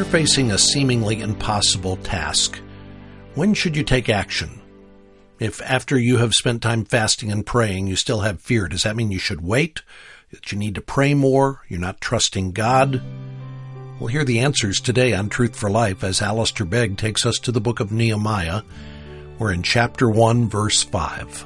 facing a seemingly impossible task, when should you take action? If after you have spent time fasting and praying, you still have fear, does that mean you should wait? That you need to pray more? You're not trusting God? We'll hear the answers today on Truth for Life as Alistair Begg takes us to the book of Nehemiah. We're in chapter 1, verse 5.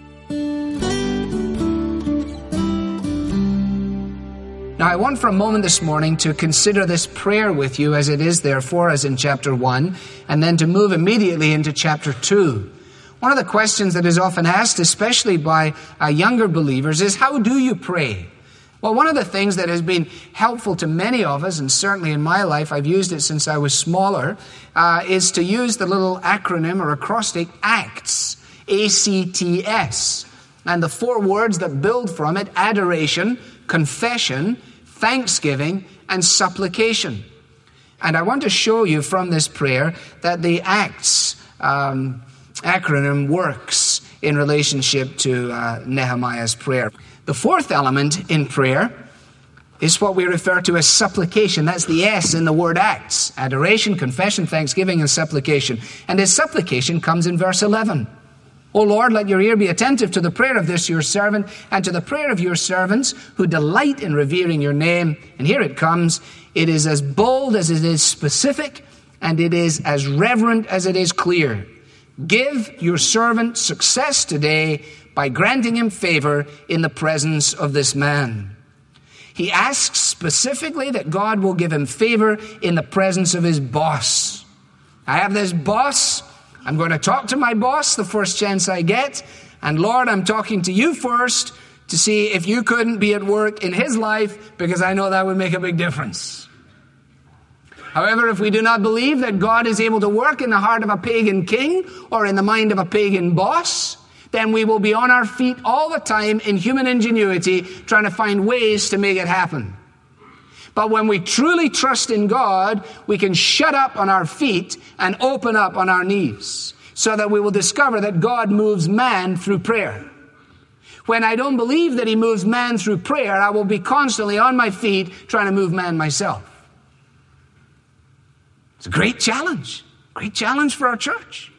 Now, I want for a moment this morning to consider this prayer with you as it is there for us in chapter 1, and then to move immediately into chapter 2. One of the questions that is often asked, especially by younger believers, is how do you pray? Well, one of the things that has been helpful to many of us, and certainly in my life, I've used it since I was smaller, is to use the little acronym or acrostic ACTS, A-C-T-S. And the 4 words that build from it: adoration, confession, thanksgiving, and supplication. And I want to show you from this prayer that the ACTS acronym works in relationship to Nehemiah's prayer. The 4th element in prayer is what we refer to as supplication. That's the S in the word ACTS: adoration, confession, thanksgiving, and supplication. And his supplication comes in verse 11. O Lord, let your ear be attentive to the prayer of this your servant, and to the prayer of your servants who delight in revering your name. And here it comes. It is as bold as it is specific, and it is as reverent as it is clear. Give your servant success today by granting him favor in the presence of this man. He asks specifically that God will give him favor in the presence of his boss. I have this boss. I'm going to talk to my boss the first chance I get. And Lord, I'm talking to you first to see if you couldn't be at work in his life, because I know that would make a big difference. However, if we do not believe that God is able to work in the heart of a pagan king or in the mind of a pagan boss, then we will be on our feet all the time in human ingenuity trying to find ways to make it happen. But when we truly trust in God, we can shut up on our feet and open up on our knees, so that we will discover that God moves man through prayer. When I don't believe that he moves man through prayer, I will be constantly on my feet trying to move man myself. It's a great challenge for our church.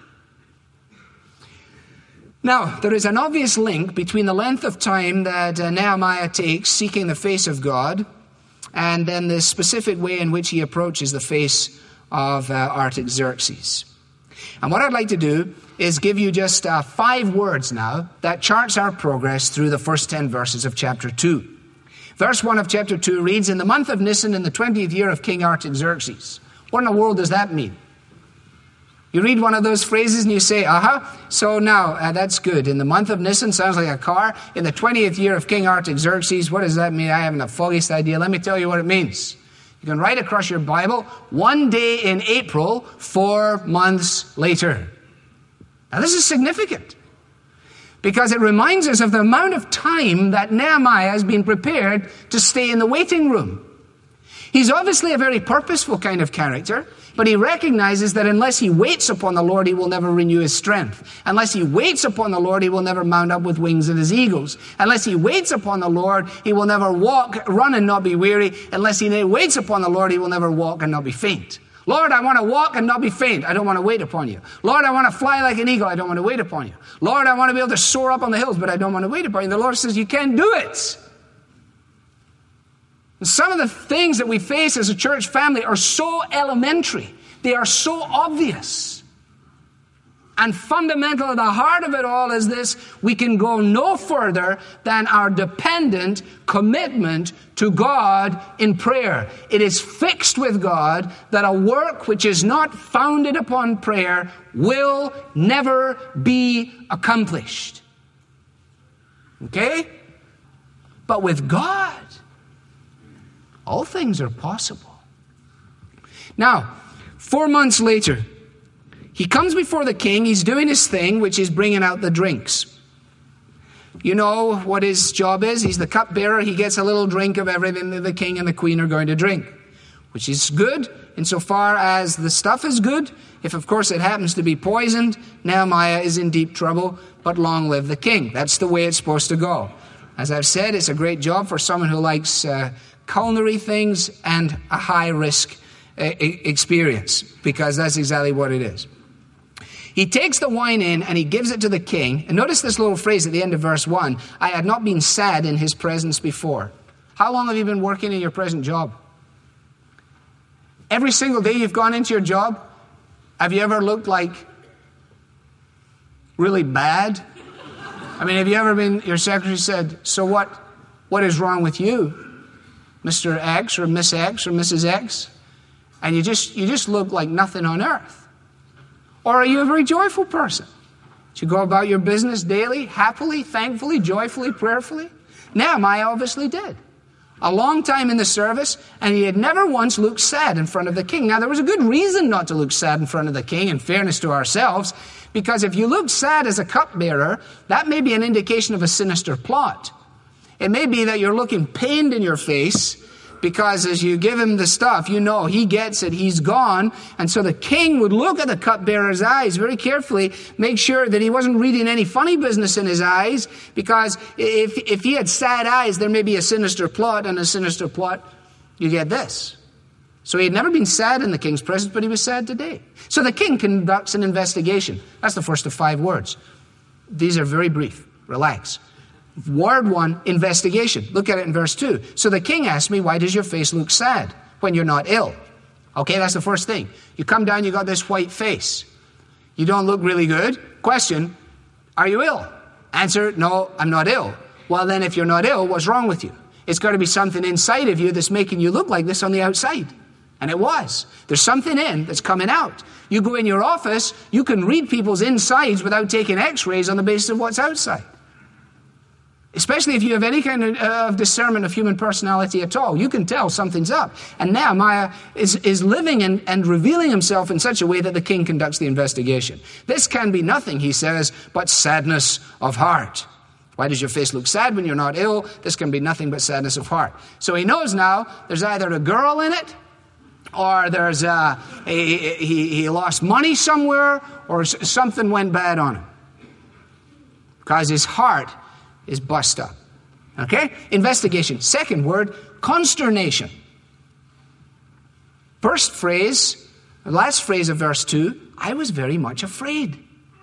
Now, there is an obvious link between the length of time that Nehemiah takes seeking the face of God and then the specific way in which he approaches the face of Artaxerxes. And what I'd like to do is give you just 5 words now that charts our progress through the first 10 verses of chapter 2. Verse 1 of chapter 2 reads, "In the month of Nisan, in the 20th year of King Artaxerxes." What in the world does that mean? You read one of those phrases and you say, so now that's good. In the month of Nisan, sounds like a car. In the 20th year of King Artaxerxes, what does that mean? I haven't the foggiest idea. Let me tell you what it means. You can write across your Bible, 1 day in April, 4 months later. Now this is significant, because it reminds us of the amount of time that Nehemiah has been prepared to stay in the waiting room. He's obviously a very purposeful kind of character, but he recognizes that unless he waits upon the Lord, he will never renew his strength. Unless he waits upon the Lord, he will never mount up with wings as eagles. Unless he waits upon the Lord, he will never run and not be weary. Unless he waits upon the Lord, he will never walk and not be faint. Lord, I want to walk and not be faint. I don't want to wait upon you. Lord, I want to fly like an eagle. I don't want to wait upon you. Lord, I want to be able to soar up on the hills, but I don't want to wait upon you. The Lord says, you can't do it. And some of the things that we face as a church family are so elementary. They are so obvious. And fundamental at the heart of it all is this: we can go no further than our dependent commitment to God in prayer. It is fixed with God that a work which is not founded upon prayer will never be accomplished. Okay? But with God, all things are possible. Now, 4 months later, he comes before the king. He's doing his thing, which is bringing out the drinks. You know what his job is? He's the cupbearer. He gets a little drink of everything that the king and the queen are going to drink, which is good insofar as the stuff is good. If, of course, it happens to be poisoned, Nehemiah is in deep trouble, but long live the king. That's the way it's supposed to go. As I've said, it's a great job for someone who likes culinary things and a high risk experience, because that's exactly what it is. He takes the wine in and he gives it to the king. And notice this little phrase at the end of verse 1. I had not been sad in his presence before. How long have you been working in your present job? Every single day you've gone into your job, have you ever looked like really bad? I mean, have you ever been, your secretary said, so what is wrong with you, Mr. X or Miss X or Mrs. X? And you just look like nothing on earth. Or are you a very joyful person? Do you go about your business daily, happily, thankfully, joyfully, prayerfully? Nehemiah obviously did. A long time in the service, and he had never once looked sad in front of the king. Now, there was a good reason not to look sad in front of the king, in fairness to ourselves, because if you look sad as a cupbearer, that may be an indication of a sinister plot. It may be that you're looking pained in your face, because as you give him the stuff, you know he gets it, he's gone. And so the king would look at the cupbearer's eyes very carefully, make sure that he wasn't reading any funny business in his eyes, because if he had sad eyes, there may be a sinister plot, and a sinister plot, you get this. So he had never been sad in the king's presence, but he was sad today. So the king conducts an investigation. That's the first of 5 words. These are very brief. Relax. Word 1, investigation. Look at it in verse 2. So the king asked me, why does your face look sad when you're not ill? Okay, that's the first thing. You come down, you got this white face. You don't look really good. Question, are you ill? Answer, no, I'm not ill. Well, then if you're not ill, what's wrong with you? It's got to be something inside of you that's making you look like this on the outside. And it was. There's something in that's coming out. You go in your office, you can read people's insides without taking x-rays on the basis of what's outside. Especially if you have any kind of discernment of human personality at all. You can tell something's up. And Nehemiah is living and revealing himself in such a way that the king conducts the investigation. This can be nothing, he says, but sadness of heart. Why does your face look sad when you're not ill? This can be nothing but sadness of heart. So he knows now there's either a girl in it, or there's he lost money somewhere, or something went bad on him. Because his heart is bust up. Okay? Investigation. Second word, consternation. First phrase, last phrase of verse 2, I was very much afraid.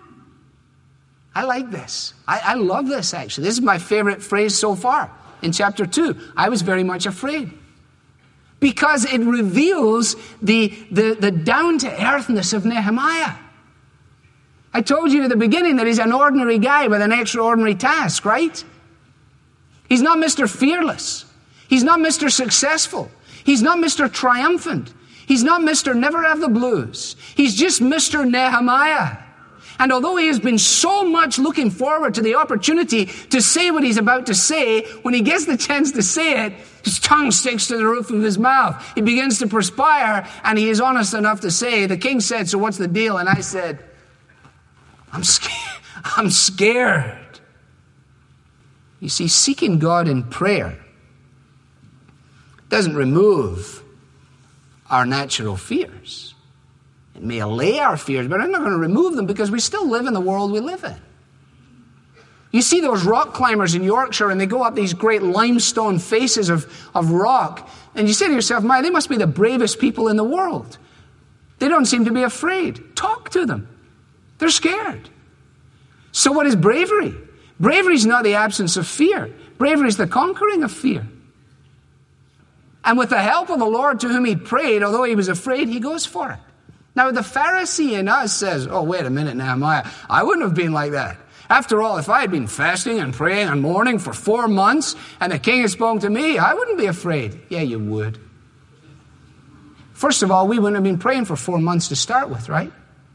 I like this. I love this, actually. This is my favorite phrase so far in chapter 2. I was very much afraid. Because it reveals the down-to-earthness of Nehemiah. I told you at the beginning that he's an ordinary guy with an extraordinary task, right? He's not Mr. Fearless. He's not Mr. Successful. He's not Mr. Triumphant. He's not Mr. Never Have the Blues. He's just Mr. Nehemiah. And although he has been so much looking forward to the opportunity to say what he's about to say, when he gets the chance to say it, his tongue sticks to the roof of his mouth. He begins to perspire, and he is honest enough to say, the king said, so what's the deal? And I said, I'm scared. You see, seeking God in prayer doesn't remove our natural fears. It may allay our fears, but I'm not going to remove them because we still live in the world we live in. You see those rock climbers in Yorkshire, and they go up these great limestone faces of rock, and you say to yourself, my, they must be the bravest people in the world. They don't seem to be afraid. Talk to them. They're scared. So what is bravery? Bravery is not the absence of fear. Bravery is the conquering of fear. And with the help of the Lord to whom he prayed, although he was afraid, he goes for it. Now, the Pharisee in us says, oh, wait a minute, Nehemiah, I wouldn't have been like that. After all, if I had been fasting and praying and mourning for 4 months and the king had spoken to me, I wouldn't be afraid. Yeah, you would. First of all, we wouldn't have been praying for 4 months to start with, right?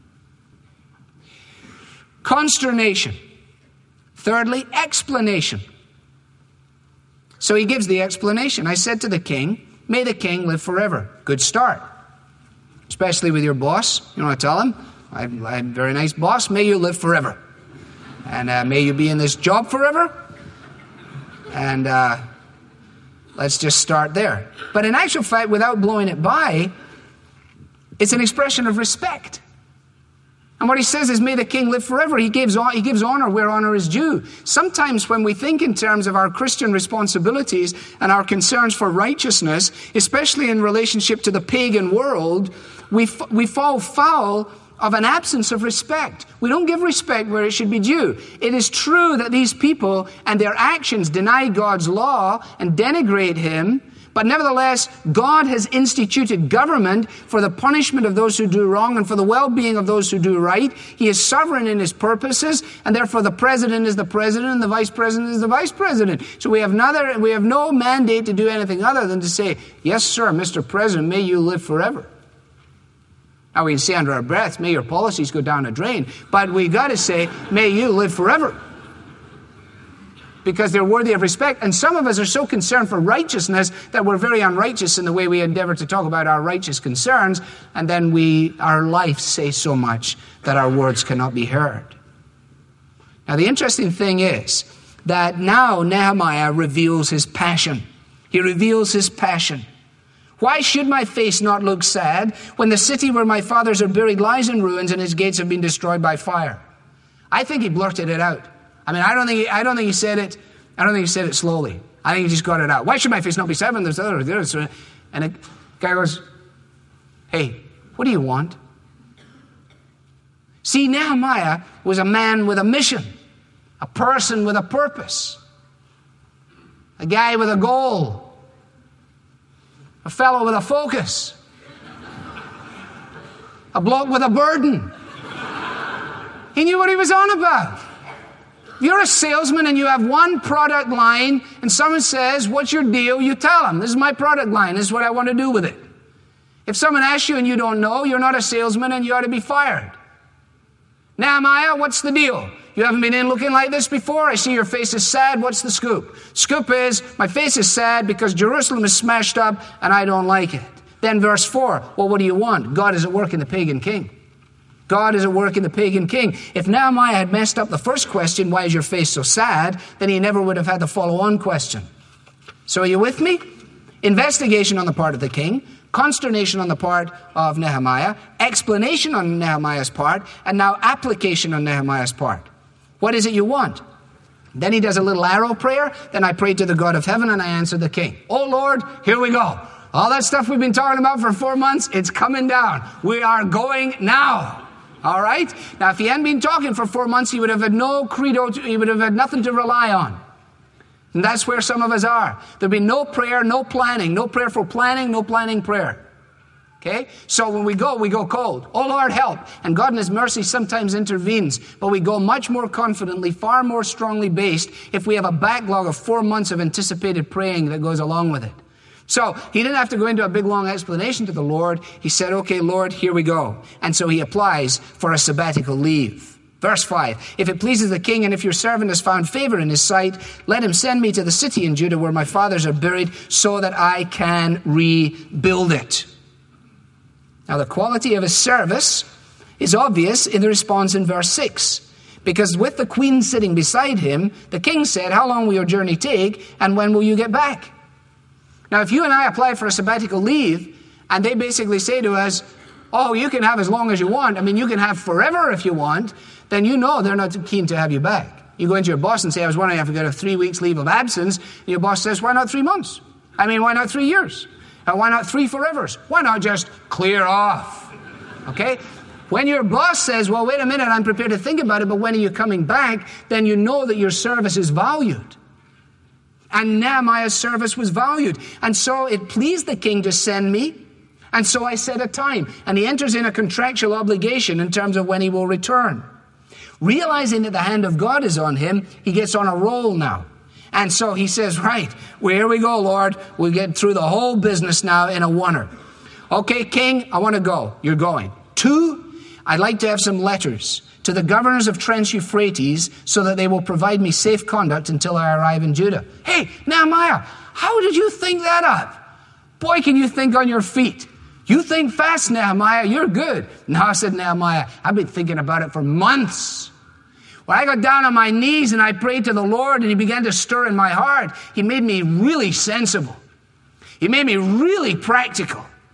Consternation. Thirdly, explanation. So he gives the explanation. I said to the king, may the king live forever. Good start. Especially with your boss. You want to tell him, I'm a very nice boss, may you live forever. And may you be in this job forever. And let's just start there. But in actual fact, without blowing it by, it's an expression of respect. And what he says is, may the king live forever. He gives honor where honor is due. Sometimes when we think in terms of our Christian responsibilities and our concerns for righteousness, especially in relationship to the pagan world, we fall foul of an absence of respect. We don't give respect where it should be due. It is true that these people and their actions deny God's law and denigrate him, but nevertheless, God has instituted government for the punishment of those who do wrong and for the well-being of those who do right. He is sovereign in his purposes, and therefore the president is the president and the vice president is the vice president. So we have no mandate to do anything other than to say, yes, sir, Mr. President, may you live forever. Now we can say under our breath, may your policies go down a drain, but we got to say, may you live forever. Because they're worthy of respect. And some of us are so concerned for righteousness that we're very unrighteous in the way we endeavor to talk about our righteous concerns, and then our life say so much that our words cannot be heard. Now the interesting thing is that now Nehemiah reveals his passion. He reveals his passion. Why should my face not look sad when the city where my fathers are buried lies in ruins and its gates have been destroyed by fire? I think he blurted it out. I mean, I don't think he said it. I don't think he said it slowly. I think he just got it out. Why should my face not be sad when there's other? And the guy goes, "Hey, what do you want?" See, Nehemiah was a man with a mission, a person with a purpose, a guy with a goal, a fellow with a focus, a bloke with a burden. He knew what he was on about. If you're a salesman and you have one product line and someone says, "What's your deal?" you tell them, "This is my product line. This is what I want to do with it." If someone asks you and you don't know, you're not a salesman and you ought to be fired. Nehemiah, what's the deal? You haven't been in looking like this before? I see your face is sad. What's the scoop? Scoop is, my face is sad because Jerusalem is smashed up and I don't like it. Then verse 4, well, what do you want? God is at work in the pagan king. God is at work in the pagan king. If Nehemiah had messed up the first question, why is your face so sad? Then he never would have had the follow-on question. So are you with me? Investigation on the part of the king, consternation on the part of Nehemiah, explanation on Nehemiah's part, and now application on Nehemiah's part. What is it you want? Then he does a little arrow prayer. Then I prayed to the God of heaven and I answered the king. Oh Lord, here we go. All that stuff we've been talking about for 4 months, it's coming down. We are going now. All right? Now, if he hadn't been talking for 4 months, he would have had no credo, he would have had nothing to rely on. And that's where some of us are. There'll be no prayer, no planning, no prayerful planning, no planning prayer. Okay? So when we go cold. Oh Lord, help. And God in his mercy sometimes intervenes. But we go much more confidently, far more strongly based if we have a backlog of 4 months of anticipated praying that goes along with it. So he didn't have to go into a big long explanation to the Lord. He said, okay, Lord, here we go. And so he applies for a sabbatical leave. Verse 5, if it pleases the king and if your servant has found favor in his sight, let him send me to the city in Judah where my fathers are buried so that I can rebuild it. Now the quality of his service is obvious in the response in verse 6. Because with the queen sitting beside him, the king said, how long will your journey take and when will you get back? Now, if you and I apply for a sabbatical leave, and they basically say to us, oh, you can have as long as you want, I mean, you can have forever if you want, then you know they're not keen to have you back. You go into your boss and say, I was wondering if I could have 3 weeks leave of absence, and your boss says, why not 3 months? I mean, why not 3 years? Why not 3 forevers? Why not just clear off? Okay? When your boss says, well, wait a minute, I'm prepared to think about it, but when are you coming back? Then you know that your service is valued. And Nehemiah's service was valued. And so it pleased the king to send me. And so I set a time. And he enters in a contractual obligation in terms of when he will return. Realizing that the hand of God is on him, he gets on a roll now. And so he says, right, well, here we go, Lord. We'll get through the whole business now in a oneer. Okay, king, I want to go. You're going. 2, I'd like to have some letters to the governors of Trent Euphrates so that they will provide me safe conduct until I arrive in Judah. Hey, Nehemiah, how did you think that up? Boy, can you think on your feet. You think fast, Nehemiah. You're good. No, said Nehemiah, I've been thinking about it for months. When I got down on my knees and I prayed to the Lord and he began to stir in my heart, he made me really sensible. He made me really practical.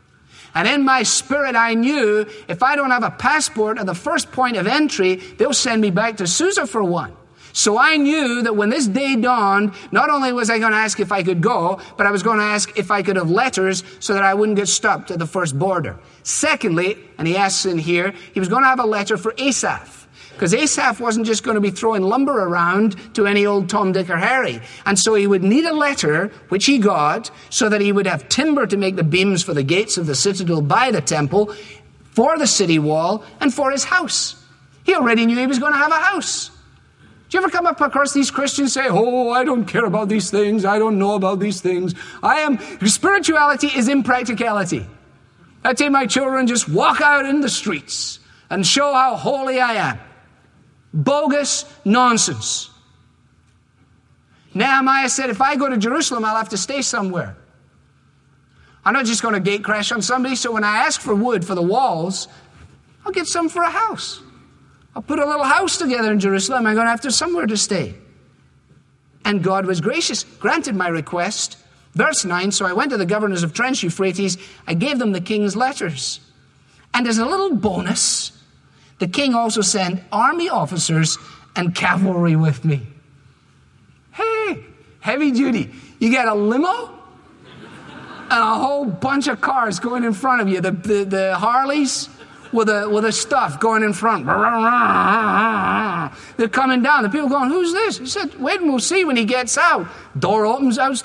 And in my spirit, I knew if I don't have a passport at the first point of entry, they'll send me back to Susa for one. So I knew that when this day dawned, not only was I going to ask if I could go, but I was going to ask if I could have letters so that I wouldn't get stopped at the first border. Secondly, and he asks in here, he was going to have a letter for Asaph. Because Asaph wasn't just going to be throwing lumber around to any old Tom, Dick, or Harry. And so he would need a letter, which he got, so that he would have timber to make the beams for the gates of the citadel by the temple, for the city wall, and for his house. He already knew he was going to have a house. Do you ever come up across these Christians say, oh, I don't care about these things. I don't know about these things. Spirituality is impracticality. I take my children, just walk out in the streets and show how holy I am. Bogus nonsense. Nehemiah said, if I go to Jerusalem, I'll have to stay somewhere. I'm not just going to gate crash on somebody, so when I ask for wood for the walls, I'll get some for a house. I'll put a little house together in Jerusalem. I'm going to have to somewhere to stay. And God was gracious, granted my request. Verse 9, so I went to the governors of Trench Euphrates. I gave them the king's letters. And as a little bonus, the king also sent army officers and cavalry with me. Hey, heavy duty. You got a limo and a whole bunch of cars going in front of you. The Harleys with the stuff going in front. They're coming down. The people going, who's this? He said, wait and we'll see when he gets out. Door opens out.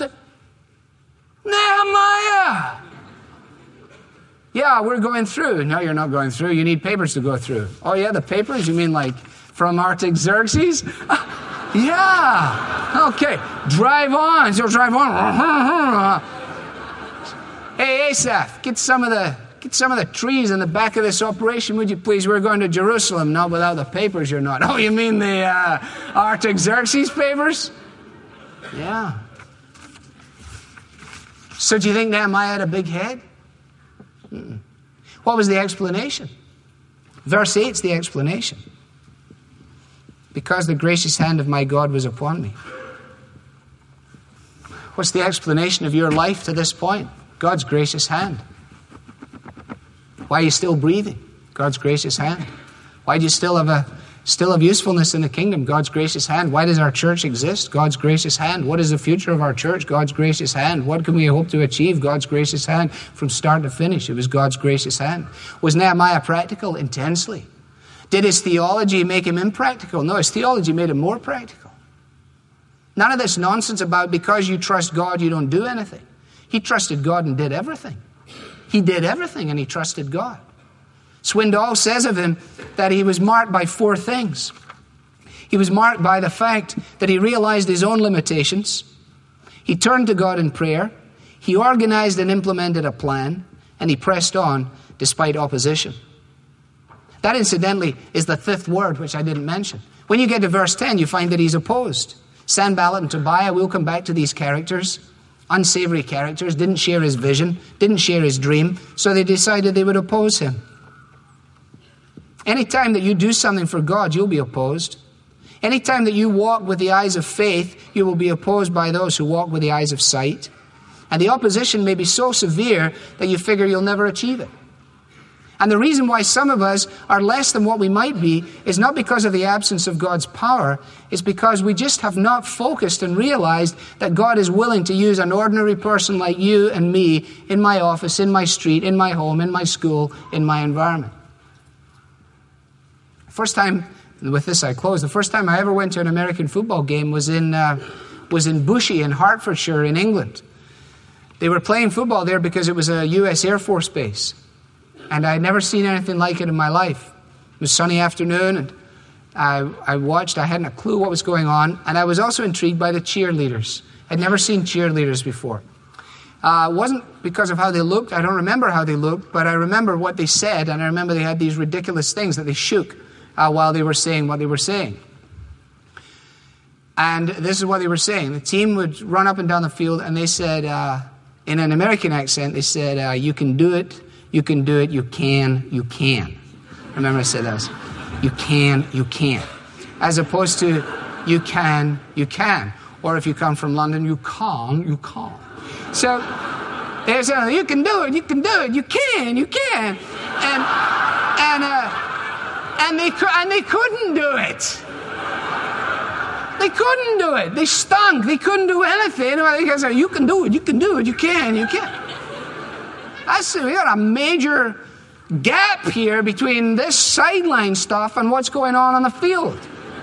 Nehemiah! Yeah, we're going through. No, you're not going through. You need papers to go through. Oh, yeah, the papers? You mean like from Artaxerxes? Yeah. Okay. Drive on. So drive on. Hey, Asaph, get some of the trees in the back of this operation, would you please? We're going to Jerusalem. Not without the papers, you're not. Oh, you mean the Artaxerxes papers? Yeah. So do you think Nehemiah had a big head? What was the explanation? Verse 8 is the explanation. Because the gracious hand of my God was upon me. What's the explanation of your life to this point? God's gracious hand. Why are you still breathing? God's gracious hand. Why do you still have usefulness in the kingdom? God's gracious hand. Why does our church exist? God's gracious hand. What is the future of our church? God's gracious hand. What can we hope to achieve? God's gracious hand. From start to finish, it was God's gracious hand. Was Nehemiah practical? Intensely. Did his theology make him impractical? No, his theology made him more practical. None of this nonsense about because you trust God, you don't do anything. He trusted God and did everything. He did everything and he trusted God. Swindoll says of him that he was marked by 4 things. He was marked by the fact that he realized his own limitations. He turned to God in prayer. He organized and implemented a plan. And he pressed on despite opposition. That, incidentally, is the 5th word, which I didn't mention. When you get to verse 10, you find that he's opposed. Sanballat and Tobiah, we'll come back to these characters. Unsavory characters, didn't share his vision, didn't share his dream, so they decided they would oppose him. Anytime that you do something for God, you'll be opposed. Anytime that you walk with the eyes of faith, you will be opposed by those who walk with the eyes of sight. And the opposition may be so severe that you figure you'll never achieve it. And the reason why some of us are less than what we might be is not because of the absence of God's power. It's because we just have not focused and realized that God is willing to use an ordinary person like you and me in my office, in my street, in my home, in my school, in my environment. First time, with this I close, the first time I ever went to an American football game was in Bushey in Hertfordshire in England. They were playing football there because it was a U.S. Air Force base. And I had never seen anything like it in my life. It was a sunny afternoon, and I watched. I hadn't a clue what was going on. And I was also intrigued by the cheerleaders. I'd never seen cheerleaders before. It wasn't because of how they looked. I don't remember how they looked, but I remember what they said, and I remember they had these ridiculous things that they shook while they were saying what they were saying. And this is what they were saying. The team would run up and down the field, and they said, in an American accent, they said, you can do it. You can do it, you can. Remember I said that was, you can. As opposed to, you can. Or if you come from London, you can't. So, They said, you can do it, you can do it, you can. And they couldn't do it. They couldn't do it. They stunk. They couldn't do anything. They said, you can do it, you can do it, you can. We got a major gap here between this sideline stuff and what's going on the field.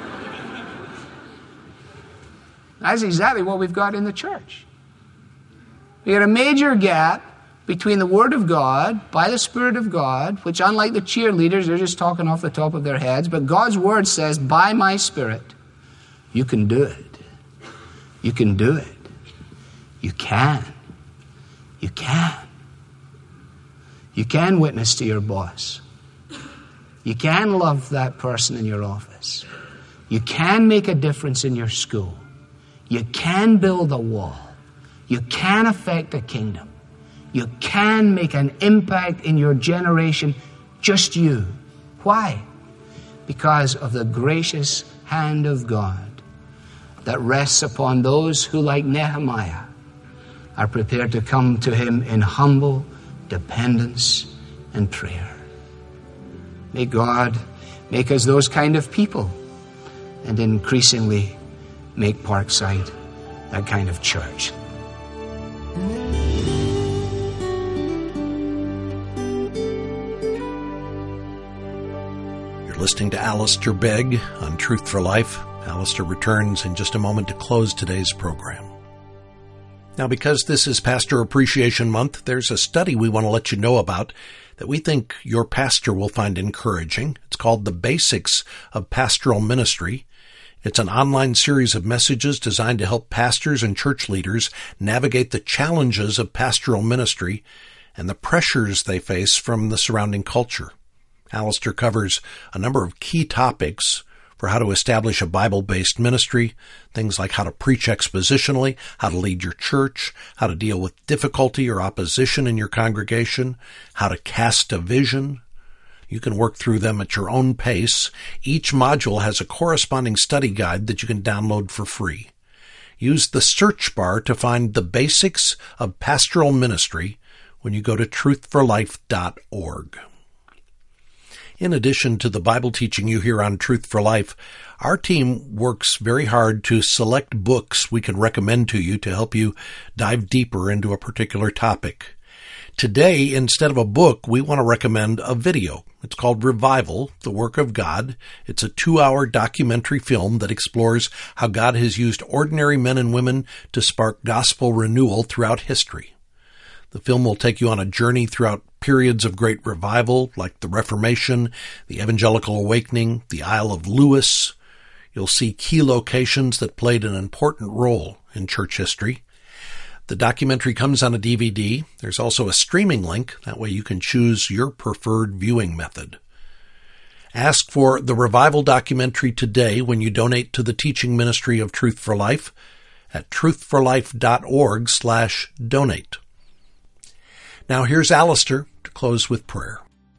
That's exactly what we've got in the church. We got a major gap between the Word of God, by the Spirit of God, which unlike the cheerleaders, they're just talking off the top of their heads, but God's Word says, by my Spirit, you can do it. You can do it. You can. You can. You can witness to your boss. You can love that person in your office. You can make a difference in your school. You can build a wall. You can affect a kingdom. You can make an impact in your generation, just you. Why? Because of the gracious hand of God that rests upon those who, like Nehemiah, are prepared to come to Him in humble dependence and prayer. May God make us those kind of people, and increasingly make Parkside that kind of church. You're listening to Alistair Begg on Truth for Life. Alistair returns in just a moment to close today's program. Now, because this is Pastor Appreciation Month, there's a study we want to let you know about that we think your pastor will find encouraging. It's called The Basics of Pastoral Ministry. It's an online series of messages designed to help pastors and church leaders navigate the challenges of pastoral ministry and the pressures they face from the surrounding culture. Alistair covers a number of key topics for how to establish a Bible-based ministry, things like how to preach expositionally, how to lead your church, how to deal with difficulty or opposition in your congregation, how to cast a vision. You can work through them at your own pace. Each module has a corresponding study guide that you can download for free. Use the search bar to find The Basics of Pastoral Ministry when you go to truthforlife.org. In addition to the Bible teaching you hear on Truth for Life, our team works very hard to select books we can recommend to you to help you dive deeper into a particular topic. Today, instead of a book, we want to recommend a video. It's called Revival, the Work of God. It's a 2-hour documentary film that explores how God has used ordinary men and women to spark gospel renewal throughout history. The film will take you on a journey throughout periods of great revival, like the Reformation, the Evangelical Awakening, the Isle of Lewis. You'll see key locations that played an important role in church history. The documentary comes on a DVD. There's also a streaming link. That way you can choose your preferred viewing method. Ask for the Revival documentary today when you donate to the teaching ministry of Truth for Life at truthforlife.org/donate. Now here's Alistair to close with prayer.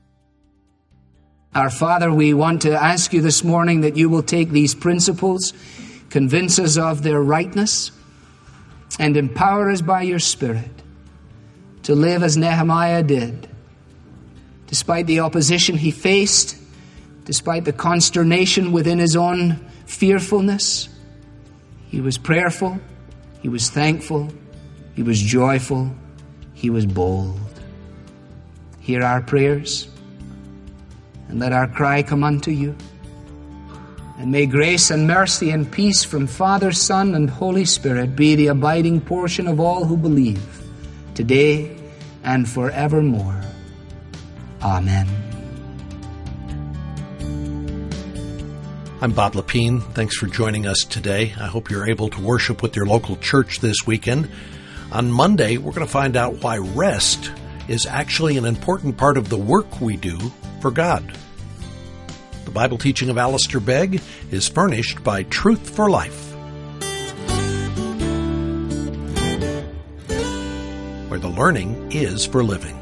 Our Father, we want to ask you this morning that you will take these principles, convince us of their rightness, and empower us by your Spirit to live as Nehemiah did. Despite the opposition he faced, despite the consternation within his own fearfulness, he was prayerful, he was thankful, he was joyful, he was bold. Hear our prayers, and let our cry come unto you. And may grace and mercy and peace from Father, Son, and Holy Spirit be the abiding portion of all who believe, today and forevermore. Amen. I'm Bob Lepine. Thanks for joining us today. I hope you're able to worship with your local church this weekend. On Monday, we're going to find out why rest is actually an important part of the work we do for God. The Bible teaching of Alistair Begg is furnished by Truth for Life, where the learning is for living.